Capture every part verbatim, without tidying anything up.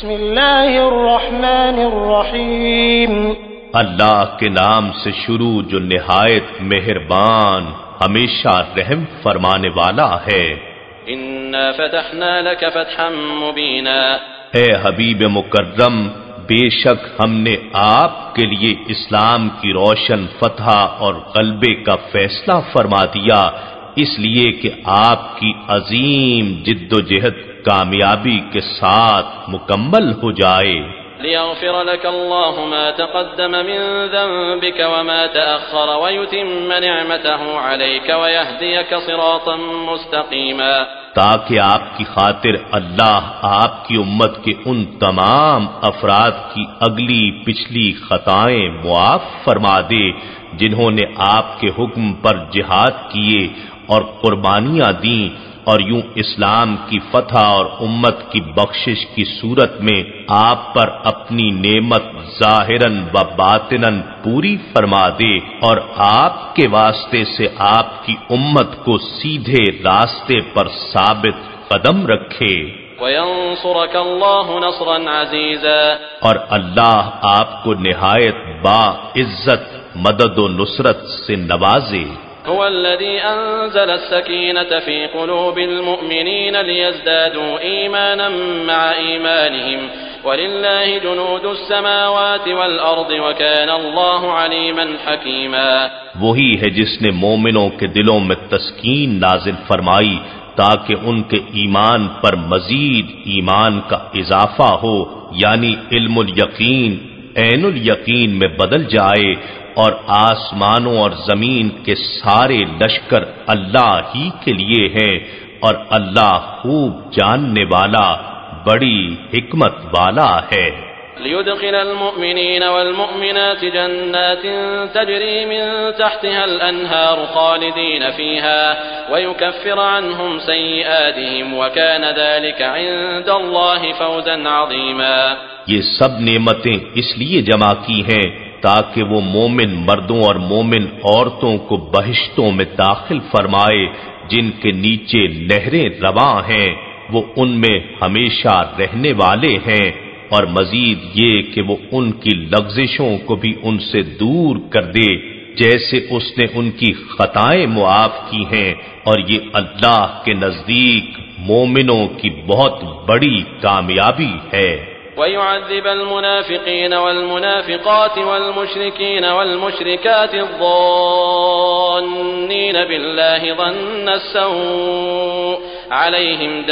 بسم اللہ الرحمن الرحیم اللہ کے نام سے شروع جو نہایت مہربان ہمیشہ رحم فرمانے والا ہے۔ انا فتحنا لك فتحا مبینا، اے حبیب مکرم بے شک ہم نے آپ کے لیے اسلام کی روشن فتح اور غلبے کا فیصلہ فرما دیا، اس لیے کہ آپ کی عظیم جد و جہد کامیابی کے ساتھ مکمل ہو جائے۔ ليغفر لك الله ما تقدم من ذنبك وما تأخر ويتم نعمته عليك ويهديك صراطا مستقيما، تاکہ آپ کی خاطر اللہ آپ کی امت کے ان تمام افراد کی اگلی پچھلی خطائیں معاف فرما دے جنہوں نے آپ کے حکم پر جہاد کیے اور قربانیاں دیں، اور یوں اسلام کی فتح اور امت کی بخشش کی صورت میں آپ پر اپنی نعمت ظاہراً و باطناً پوری فرما دے، اور آپ کے واسطے سے آپ کی امت کو سیدھے راستے پر ثابت قدم رکھے۔ وَيَنصُرَكَ اللَّهُ نَصْرًا عَزِيزًا، اور اللہ آپ کو نہایت با عزت مدد و نصرت سے نوازے۔ هو الذي أنزل السكينة في قلوب المؤمنين ليزدادوا إيمانا مع إيمانهم ولله جنود السماوات والأرض وكان الله عليما حكيما، وہی ہے جس نے مومنوں کے دلوں میں تسکین نازل فرمائی تاکہ ان کے ایمان پر مزید ایمان کا اضافہ ہو، یعنی علم الیقین عین الیقین میں بدل جائے، اور آسمانوں اور زمین کے سارے لشکر اللہ ہی کے لیے ہیں، اور اللہ خوب جاننے والا بڑی حکمت والا ہے۔ ليدخل المؤمنين والمؤمنات جنات تجري من تحتها الأنهار خالدين فيها ويكفر عنهم سيئاتهم وكان ذلك عند الله فوزا عظيما، یہ سب نعمتیں اس لیے جمع کی ہیں تاکہ وہ مومن مردوں اور مومن عورتوں کو بہشتوں میں داخل فرمائے جن کے نیچے نہریں رواں ہیں، وہ ان میں ہمیشہ رہنے والے ہیں، اور مزید یہ کہ وہ ان کی لغزشوں کو بھی ان سے دور کر دے جیسے اس نے ان کی خطائیں معاف کی ہیں، اور یہ اللہ کے نزدیک مومنوں کی بہت بڑی کامیابی ہے۔ ويعذب المنافقين والمنافقات والمشركين والمشركات الظانين بالله ظن السوء عليهم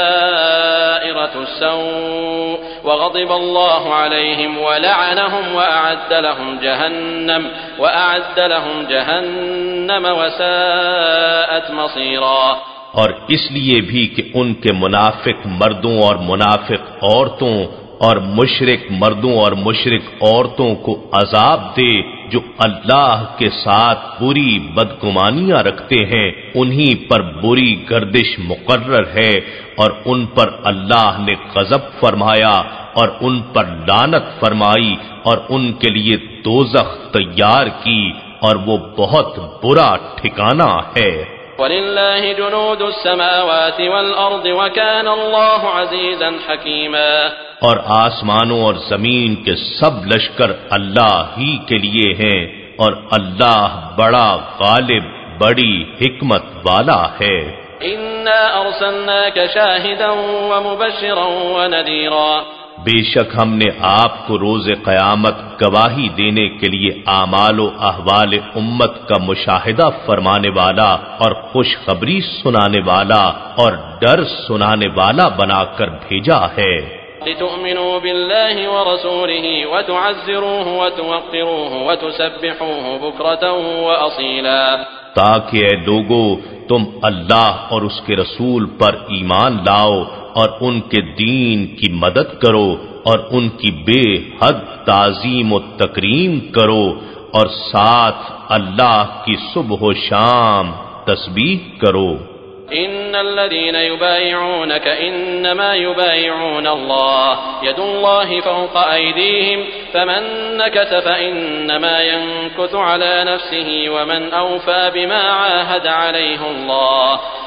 دائرة السوء وغضب الله عليهم ولعنهم وأعد لهم جهنم وأعد لهم جهنم وساءت مصيرا، اور اس لیے بھی کہ ان کے منافق مردوں اور منافق عورتوں اور مشرک مردوں اور مشرک عورتوں کو عذاب دے جو اللہ کے ساتھ بری بدگمانیاں رکھتے ہیں، انہی پر بری گردش مقرر ہے، اور ان پر اللہ نے غضب فرمایا اور ان پر لعنت فرمائی اور ان کے لیے دوزخ تیار کی، اور وہ بہت برا ٹھکانہ ہے۔ وَلِلَّهِ جُنُودُ السَّمَاوَاتِ وَالْأَرْضِ وَكَانَ اللَّهُ عَزِيزًا حَكِيمًا، اور آسمانوں اور زمین کے سب لشکر اللہ ہی کے لیے ہیں، اور اللہ بڑا غالب بڑی حکمت والا ہے۔ إِنَّا أَرْسَلْنَاكَ شَاهِدًا وَمُبَشِّرًا وَنَذِيرًا، بے شک ہم نے آپ کو روز قیامت گواہی دینے کے لیے اعمال و احوال امت کا مشاہدہ فرمانے والا اور خوشخبری سنانے والا اور ڈر سنانے والا بنا کر بھیجا ہے۔ لِتُؤْمِنُوا بِاللَّهِ وَرَسُولِهِ وَتُعَزِّرُوهُ وَتُوَقِّرُوهُ وَتُسَبِّحُوهُ بُكْرَةً وَأَصِيلًا، تاکہ اے لوگو تم اللہ اور اس کے رسول پر ایمان لاؤ اور ان کے دین کی مدد کرو اور ان کی بے حد تعظیم و تکریم کرو، اور ساتھ اللہ کی صبح و شام تسبیح کرو۔ إن الذين يبايعونك إنما يبايعون الله يد الله فوق أيديهم فمن نكث فإنما ينكث على نفسه ومن أوفى بما عاهد عليه الله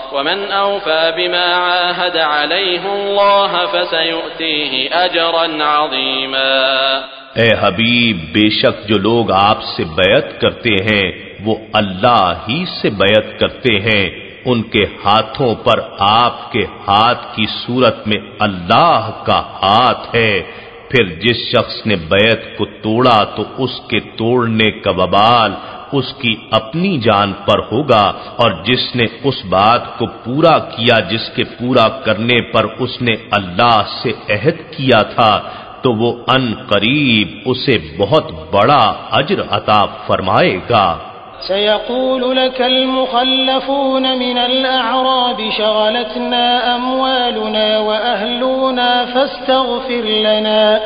ومن أوفى بما عاهد عليه الله فسيؤتيه أجرا عظيما۔ اے حبیب، بے شک جو لوگ آپ سے بیعت کرتے ہیں وہ اللہ ہی سے بیعت کرتے ہیں، ان کے ہاتھوں پر آپ کے ہاتھ کی صورت میں اللہ کا ہاتھ ہے۔ پھر جس شخص نے بیعت کو توڑا تو اس کے توڑنے کا وبال اس کی اپنی جان پر ہوگا، اور جس نے اس بات کو پورا کیا جس کے پورا کرنے پر اس نے اللہ سے عہد کیا تھا تو وہ ان قریب اسے بہت بڑا اجر عطا فرمائے گا۔ سيقول لك المخلفون من الأعراب شغلتنا أموالنا وأهلنا فاستغفر لنا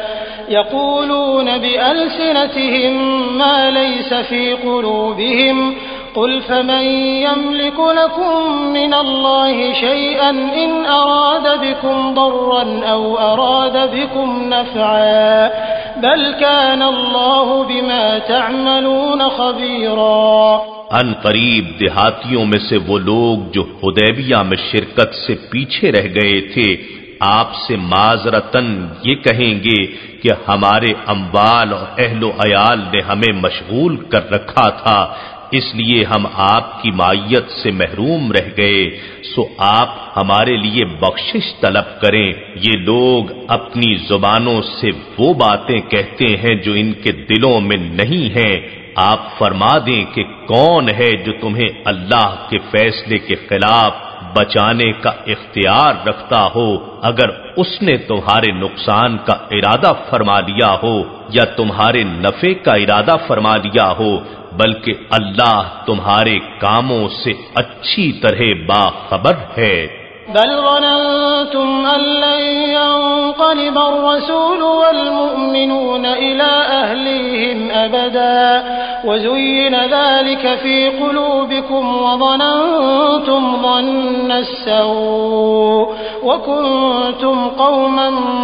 يقولون بألسنتهم ما ليس في قلوبهم قل فمن يملك لكم من الله شيئا إن أراد بكم ضرا أو أراد بكم نفعا بل كان الله بما تعملون خبيرا۔ ان قریب دیہاتیوں میں سے وہ لوگ جو حدیبیہ میں شرکت سے پیچھے رہ گئے تھے آپ سے معذرتاً یہ کہیں گے کہ ہمارے اموال اور اہل و عیال نے ہمیں مشغول کر رکھا تھا، اس لیے ہم آپ کی معیت سے محروم رہ گئے، سو آپ ہمارے لیے بخشش طلب کریں۔ یہ لوگ اپنی زبانوں سے وہ باتیں کہتے ہیں جو ان کے دلوں میں نہیں ہیں۔ آپ فرما دیں کہ کون ہے جو تمہیں اللہ کے فیصلے کے خلاف بچانے کا اختیار رکھتا ہو، اگر اس نے تمہارے نقصان کا ارادہ فرما لیا ہو یا تمہارے نفع کا ارادہ فرما لیا ہو، بلکہ اللہ تمہارے کاموں سے اچھی طرح باخبر ہے۔ بل ظننتم أن لن ينقلب الرسول والمؤمنون إلى أهليهم أبدا وزين ذلك في قلوبكم وظننتم ظن السوء وكنتم قوما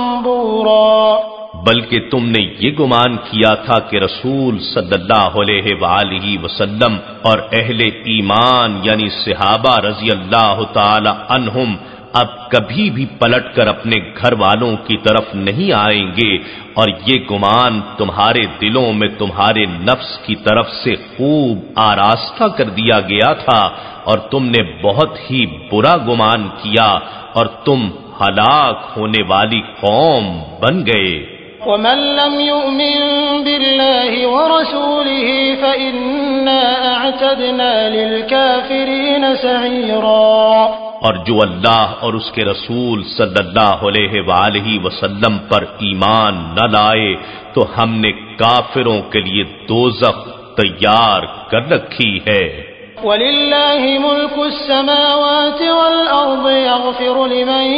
بورا۔ بلکہ تم نے یہ گمان کیا تھا کہ رسول صلی اللہ علیہ وآلہ وسلم اور اہل ایمان یعنی صحابہ رضی اللہ تعالی عنہم اب کبھی بھی پلٹ کر اپنے گھر والوں کی طرف نہیں آئیں گے، اور یہ گمان تمہارے دلوں میں تمہارے نفس کی طرف سے خوب آراستہ کر دیا گیا تھا، اور تم نے بہت ہی برا گمان کیا اور تم ہلاک ہونے والی قوم بن گئے۔ ومن لم يؤمن بالله ورسوله فإنا أعتدنا للكافرين سعيرا۔ اور جو اللہ اور اس کے رسول صلی اللہ علیہ وآلہ وسلم پر ایمان نہ لائے تو ہم نے کافروں کے لیے دوزخ تیار کر رکھی ہے۔ وَلِلَّهِ مُلْكُ السَّمَاوَاتِ وَالْأَرْضِ يَغْفِرُ لِمَن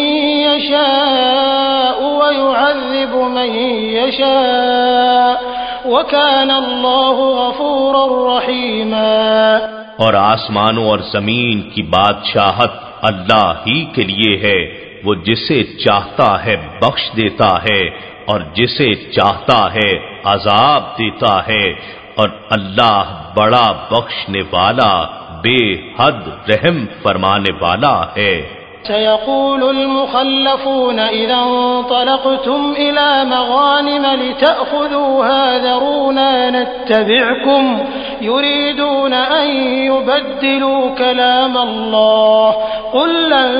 يَشَاءُ وَيُعَذِّبُ مَن يَشَاءُ وَكَانَ اللَّهُ غَفُورًا رَّحِيمًا۔ اور آسمانوں اور زمین کی بادشاہت اللہ ہی کے لیے ہے، وہ جسے چاہتا ہے بخش دیتا ہے اور جسے چاہتا ہے عذاب دیتا ہے، اور اللہ بڑا بخشنے والا بے حد رحم فرمانے والا ہے۔ سيقول المخلفون إذا انطلقتم إلى مغانم لتأخذوها ذرونا نتبعكم يريدون أن يبدلوا كلام الله قل لن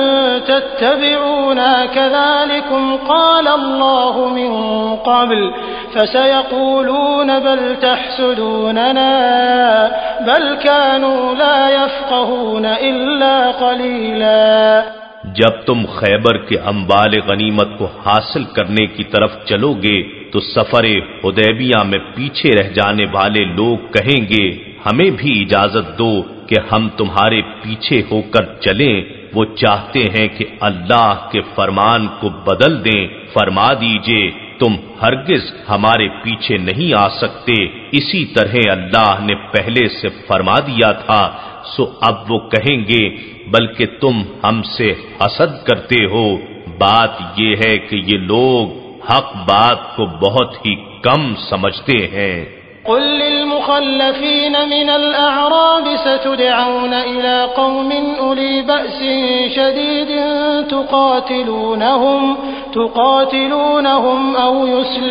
تتبعونا كذلكم قال الله من قبل فسيقولون بل تحسدوننا بل كانوا لا يفقهون إلا قليلا۔ جب تم خیبر کے اموال غنیمت کو حاصل کرنے کی طرف چلو گے تو سفر حدیبیہ میں پیچھے رہ جانے والے لوگ کہیں گے ہمیں بھی اجازت دو کہ ہم تمہارے پیچھے ہو کر چلیں، وہ چاہتے ہیں کہ اللہ کے فرمان کو بدل دیں۔ فرما دیجئے تم ہرگز ہمارے پیچھے نہیں آ سکتے، اسی طرح اللہ نے پہلے سے فرما دیا تھا، سو اب وہ کہیں گے بلکہ تم ہم سے حسد کرتے ہو۔ بات یہ ہے کہ یہ لوگ حق بات کو بہت ہی کم سمجھتے ہیں۔ قل للمخلفين من الأعراب ستدعون إلى قوم أولي بأس شديد تقاتلونهم تقاتلونهم أو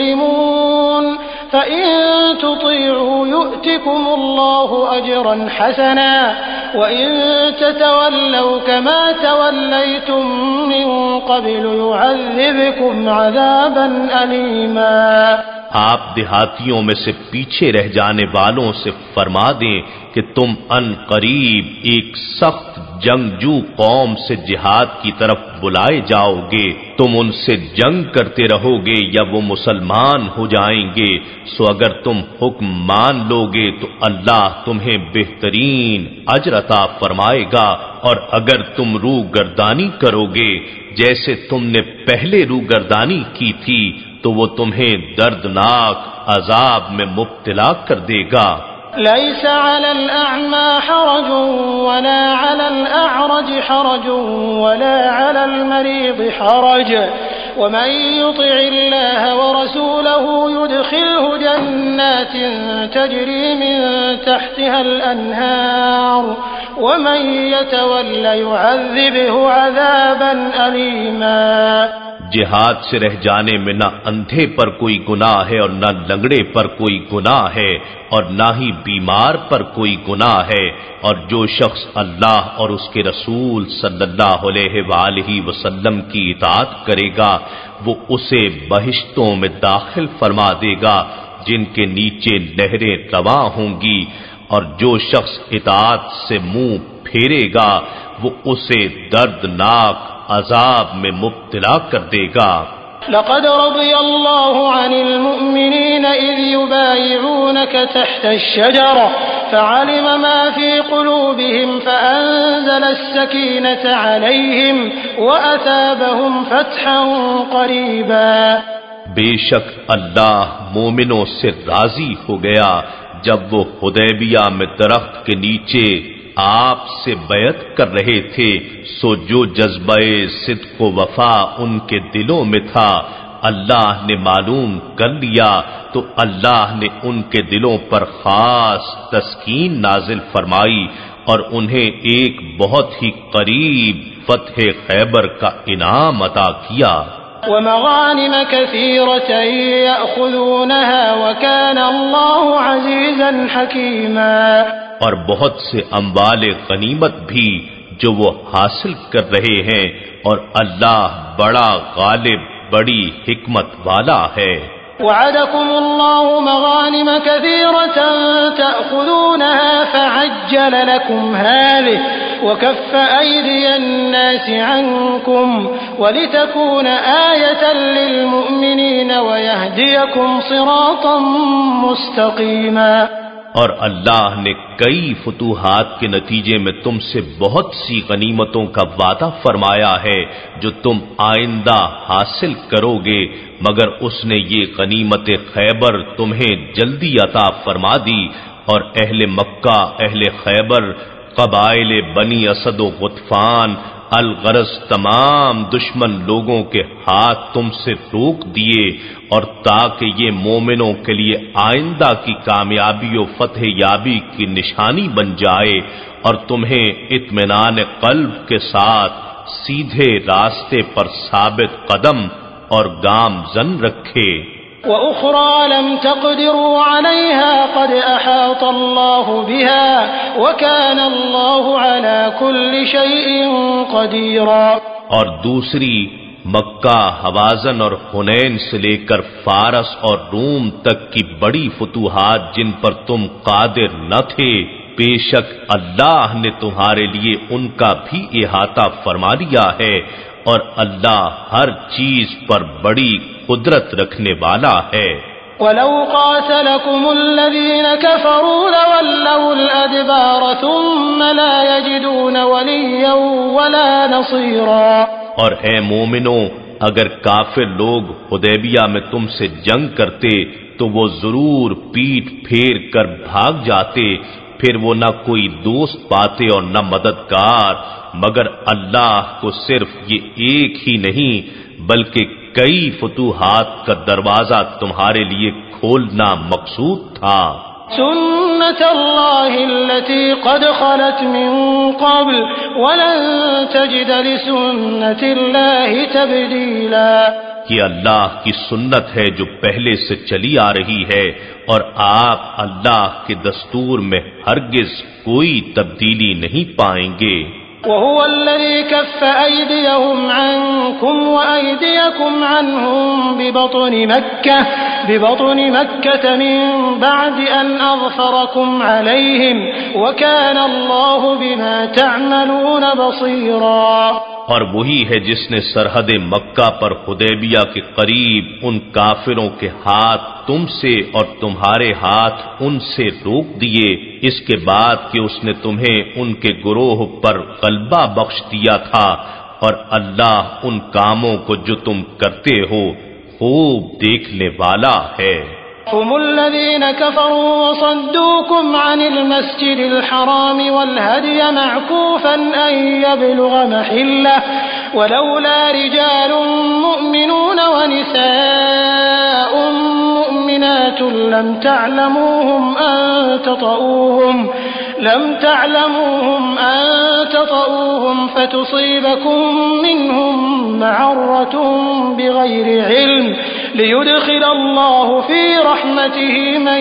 يسلمون فإن تطيعوا يؤتكم الله أجرا حسنا وإن تتولوا كما توليتم من قبل يعذبكم عذابا أليما۔ آپ دیہاتیوں میں سے پیچھے رہ جانے والوں سے فرما دیں کہ تم ان قریب ایک سخت جنگجو قوم سے جہاد کی طرف بلائے جاؤ گے، تم ان سے جنگ کرتے رہو گے یا وہ مسلمان ہو جائیں گے، سو اگر تم حکم مان لو گے تو اللہ تمہیں بہترین اجر عطا فرمائے گا، اور اگر تم رو گردانی کرو گے جیسے تم نے پہلے رو گردانی کی تھی تو وہ تمہیں دردناک عذاب میں مبتلا کر دے گا۔ ليس على الأعمى حرج ولا على الأعرج حرج ولا على المريض حرج ومن يطع الله ورسوله يدخله جنات تجري من تحتها الأنهار ومن يتول يعذبه عذابا أليما۔ جہاد سے رہ جانے میں نہ اندھے پر کوئی گناہ ہے اور نہ لنگڑے پر کوئی گناہ ہے اور نہ ہی بیمار پر کوئی گناہ ہے، اور جو شخص اللہ اور اس کے رسول صلی اللہ علیہ وآلہ وسلم کی اطاعت کرے گا وہ اسے بہشتوں میں داخل فرما دے گا جن کے نیچے نہریں رواں ہوں گی، اور جو شخص اطاعت سے منہ پھیرے گا وہ اسے دردناک عذاب میں مبتلا کر دے گا۔ لقد رضي الله عن المؤمنين إذ يبايعونك تحت الشجرة فعلم ما في قلوبهم فأنزل السكينة عليهم وأثابهم فتحا قريبا۔ بے شک اللہ مومنوں سے راضی ہو گیا جب وہ حدیبیہ میں درخت کے نیچے آپ سے بیعت کر رہے تھے، سو جو جذبہ صدق و وفا ان کے دلوں میں تھا اللہ نے معلوم کر لیا تو اللہ نے ان کے دلوں پر خاص تسکین نازل فرمائی اور انہیں ایک بہت ہی قریب فتح خیبر کا انعام عطا کیا۔ ومغانم كثيرة يأخذونها وكان الله عزيزا حكيما۔ اور بہت سے اموال غنیمت بھی جو وہ حاصل کر رہے ہیں اور اللہ بڑا غالب بڑی حکمت والا ہے۔ وعدكم الله مغانم كثيرة تأخذونها فعجل لكم هذه وكف أيدي الناس عنكم ولتكون آية للمؤمنين ويهديكم صراطا مستقيما۔ اور اللہ نے کئی فتوحات کے نتیجے میں تم سے بہت سی غنیمتوں کا وعدہ فرمایا ہے جو تم آئندہ حاصل کرو گے، مگر اس نے یہ غنیمت خیبر تمہیں جلدی عطا فرما دی، اور اہل مکہ اہل خیبر قبائل بنی اسد و غطفان الغرض تمام دشمن لوگوں کے ہاتھ تم سے روک دیے، اور تاکہ یہ مومنوں کے لیے آئندہ کی کامیابی و فتح یابی کی نشانی بن جائے اور تمہیں اطمینان قلب کے ساتھ سیدھے راستے پر ثابت قدم اور گامزن رکھے۔ وَأُخْرَى لَمْ تَقْدِرُوا عَلَيْهَا قَدْ أَحَاطَ اللَّهُ بِهَا وَكَانَ اللَّهُ عَلَى كُلِّ شَيْءٍ قَدِيرًا۔ اور دوسری مکہ، حوازن اور حنین سے لے کر فارس اور روم تک کی بڑی فتوحات جن پر تم قادر نہ تھے، بے شک اللہ نے تمہارے لیے ان کا بھی احاطہ فرما لیا ہے، اور اللہ ہر چیز پر بڑی قدرت رکھنے والا ہے۔ وَلَوْ قَاتَلَكُمُ الَّذِينَ كَفَرُوا لَوَلَّوُا الْأَدْبَارَ ثُمَّ لَا يَجِدُونَ وَلِيًّا وَلَا نَصِيرًا۔ اور اے مومنو، اگر کافر لوگ حدیبیہ میں تم سے جنگ کرتے تو وہ ضرور پیٹ پھیر کر بھاگ جاتے، پھر وہ نہ کوئی دوست پاتے اور نہ مددگار، مگر اللہ کو صرف یہ ایک ہی نہیں بلکہ کئی فتوحات کا دروازہ تمہارے لیے کھولنا مقصود تھا۔ سنت اللہ التي قد خلت من قبل ولن تجد لسنت اللہ تبدیلا، یہ اللہ کی سنت ہے جو پہلے سے چلی آ رہی ہے، اور آپ اللہ کے دستور میں ہرگز کوئی تبدیلی نہیں پائیں گے۔ وهو الذي كف أيديهم عنكم وأيديكم عنهم ببطن مكة ببطن مكة من بعد أن أظفركم عليهم وكان الله بما تعملون بصيرا، اور وہی ہے جس نے سرحد مکہ پر حدیبیہ کے قریب ان کافروں کے ہاتھ تم سے اور تمہارے ہاتھ ان سے روک دیے، اس کے بعد کہ اس نے تمہیں ان کے گروہ پر غلبہ بخش دیا تھا، اور اللہ ان کاموں کو جو تم کرتے ہو خوب دیکھنے والا ہے۔ هم الذين كفروا وصدوكم عن المسجد الحرام والهدي معكوفا أن يبلغ محله ولولا رجال مؤمنون ونساء مؤمنات لم تعلموهم أن تطؤوهم لم تعلموهم أن تطؤوهم فتصيبكم منهم معرة بغير علم ليدخل الله في رحمته من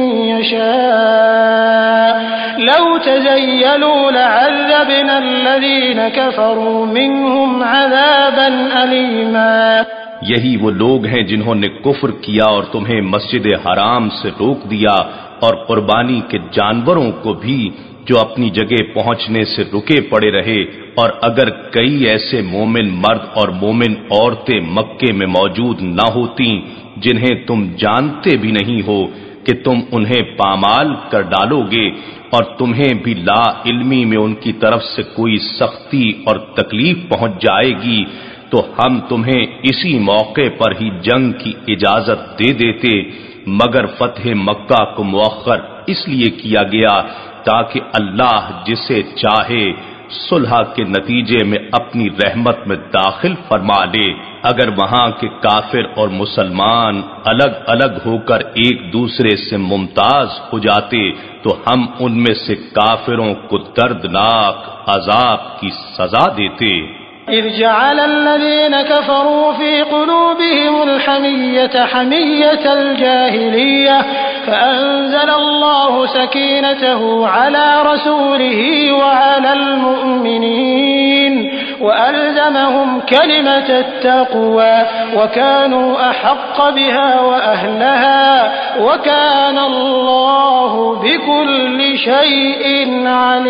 يشاء لو تزيلوا لعذبنا الذين كفروا منهم عذابا أليما۔ یہی وہ لوگ ہیں جنہوں نے کفر کیا اور تمہیں مسجد حرام سے روک دیا، اور قربانی کے جانوروں کو بھی جو اپنی جگہ پہنچنے سے رکے پڑے رہے، اور اگر کئی ایسے مومن مرد اور مومن عورتیں مکے میں موجود نہ ہوتی جنہیں تم جانتے بھی نہیں ہو کہ تم انہیں پامال کر ڈالو گے، اور تمہیں بھی لا علمی میں ان کی طرف سے کوئی سختی اور تکلیف پہنچ جائے گی، تو ہم تمہیں اسی موقع پر ہی جنگ کی اجازت دے دیتے، مگر فتح مکہ کو مؤخر اس لیے کیا گیا تاکہ اللہ جسے چاہے صلح کے نتیجے میں اپنی رحمت میں داخل فرما لے۔ اگر وہاں کے کافر اور مسلمان الگ الگ ہو کر ایک دوسرے سے ممتاز ہو جاتے تو ہم ان میں سے کافروں کو دردناک عذاب کی سزا دیتے۔ إذ جعل الذين كفروا في قلوبهم الحمية حمية الجاهلية فأنزل الله سكينته على رسوله وعلى المؤمنين وألزمهم كلمة التقوى وكانوا أحق بها وأهلها وكان الله بكل شيء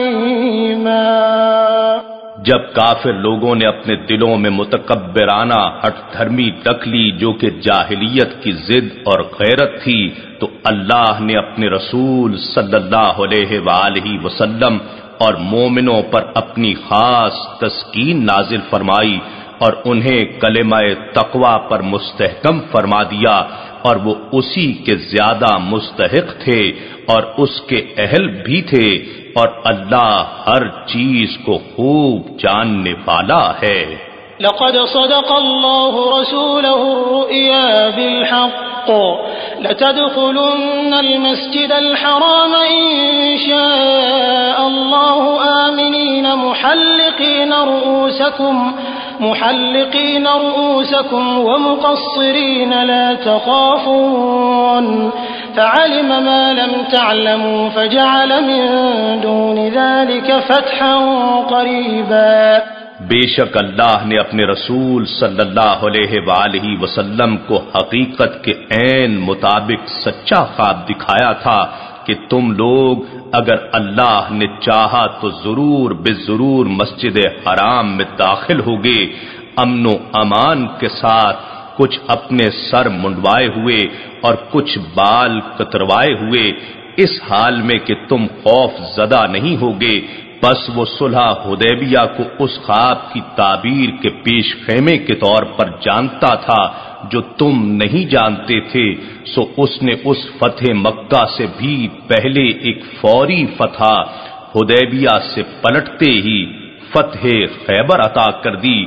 عليما۔ جب کافر لوگوں نے اپنے دلوں میں متکبرانہ ہٹ دھرمی رکھ لی جو کہ جاہلیت کی ضد اور غیرت تھی، تو اللہ نے اپنے رسول صلی اللہ علیہ وآلہ وسلم اور مومنوں پر اپنی خاص تسکین نازل فرمائی اور انہیں کلمہ تقوی پر مستحکم فرما دیا، اور وہ اسی کے زیادہ مستحق تھے اور اس کے اہل بھی تھے، اور اللہ ہر چیز کو خوب جاننے والا ہے۔ لقد صدق الله رسوله الرؤيا بالحق لتدخلن المسجد الحرام إن شاء الله آمنين محلقين رؤوسكم محلقين رؤوسكم ومقصرين لا تخافون فعلم ما لم تعلموا فجعل من دون ذلك فتحا قريبا۔ بے شک اللہ نے اپنے رسول صلی اللہ علیہ وآلہ وسلم کو حقیقت کے عین مطابق سچا خواب دکھایا تھا کہ تم لوگ اگر اللہ نے چاہا تو ضرور بے ضرور مسجد حرام میں داخل ہوگے امن و امان کے ساتھ، کچھ اپنے سر منڈوائے ہوئے اور کچھ بال کتروائے ہوئے، اس حال میں کہ تم خوف زدہ نہیں ہوگے۔ بس وہ صلح حدیبیہ کو اس خواب کی تعبیر کے پیش خیمے کے طور پر جانتا تھا جو تم نہیں جانتے تھے، سو اس نے اس فتح مکہ سے بھی پہلے ایک فوری فتح حدیبیہ سے پلٹتے ہی فتح خیبر عطا کر دی،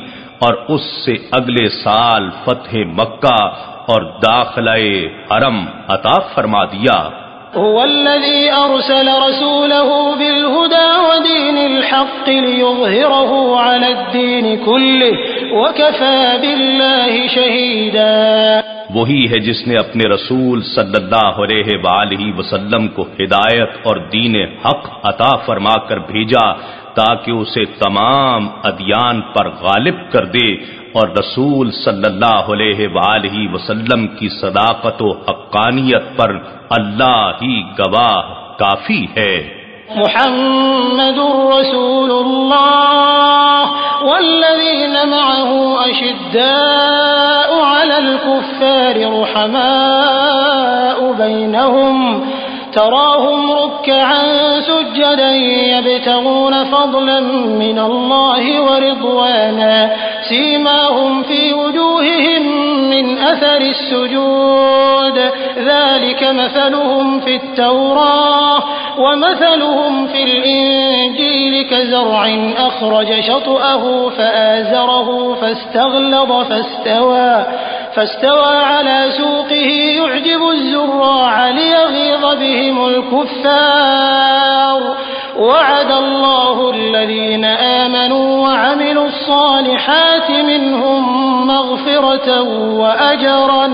اور اس سے اگلے سال فتح مکہ اور داخلہ حرم عطا فرما دیا۔ هو الذي أرسل رسوله بالهدى ودين الحق ليظهره على الدين كله وكفى بالله شهيدا۔ وہی ہے جس نے اپنے رسول صلی اللہ علیہ وآلہ وسلم کو ہدایت اور دین حق عطا فرما کر بھیجا تاکہ اسے تمام ادیان پر غالب کر دے، اور رسول صلی اللہ علیہ وآلہ وسلم کی صداقت و حقانیت پر اللہ ہی گواہ کافی ہے۔ محمد رسول اللہ والذین معه اشداء علی الكفار رحماء بینہم تراهم ركعا سجدا يبتغون فضلا من الله ورضوانا سيماهم في وجوههم من أثر السجود ذلك مثلهم في التوراة ومثلهم في الإنجيل كزرع أخرج شطأه فآزره فاستغلظ فاستوى فاستوى على سوقه يعجب الزراع ليغيظ بهم الكفار وعد الله الذين آمنوا وعملوا الصالحات منهم مغفرة وأجرا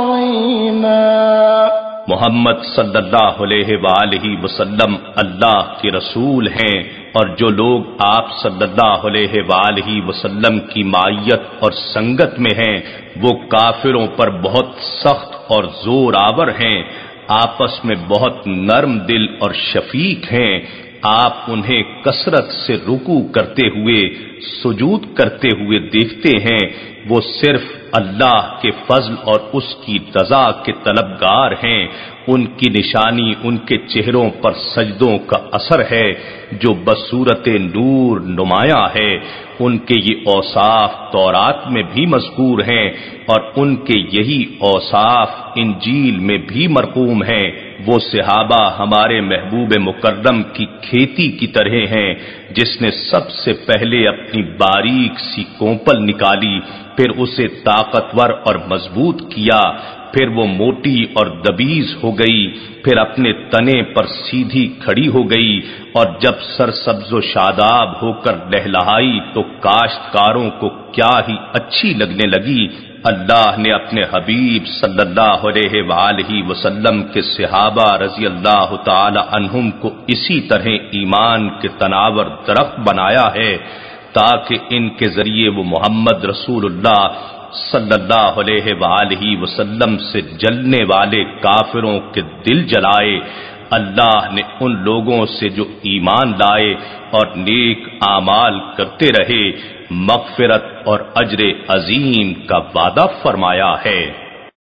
عظيما۔ محمد صلی اللہ علیہ وآلہ وسلم اللہ کے رسول ہیں، اور جو لوگ آپ صلی اللہ علیہ وآلہ وسلم کی معیت اور سنگت میں ہیں وہ کافروں پر بہت سخت اور زور آور ہیں، آپس میں بہت نرم دل اور شفیق ہیں۔ آپ انہیں کثرت سے رکوع کرتے ہوئے سجود کرتے ہوئے دیکھتے ہیں، وہ صرف اللہ کے فضل اور اس کی رضا کے طلبگار ہیں۔ ان کی نشانی ان کے چہروں پر سجدوں کا اثر ہے جو بصورت نور نمایاں ہے۔ ان کے یہ اوصاف تورات میں بھی مذکور ہیں، اور ان کے یہی اوصاف انجیل میں بھی مرقوم ہیں۔ وہ صحابہ ہمارے محبوب مکرم کی کھیتی کی طرح ہیں جس نے سب سے پہلے اپنی باریک سی کونپل نکالی، پھر اسے طاقتور اور مضبوط کیا، پھر وہ موٹی اور دبیز ہو گئی، پھر اپنے تنے پر سیدھی کھڑی ہو گئی، اور جب سرسبز و شاداب ہو کر لہلہائی تو کاشتکاروں کو کیا ہی اچھی لگنے لگی۔ اللہ نے اپنے حبیب صلی اللہ علیہ وآلہ وسلم کے صحابہ رضی اللہ تعالی عنہم کو اسی طرح ایمان کے تناور درخت بنایا ہے تاکہ ان کے ذریعے وہ محمد رسول اللہ صلی اللہ علیہ وآلہ وسلم سے جلنے والے کافروں کے دل جلائے۔ اللہ نے ان لوگوں سے جو ایمان لائے اور نیک اعمال کرتے رہے مغفرت اور اجر عظیم کا وعدہ فرمایا ہے۔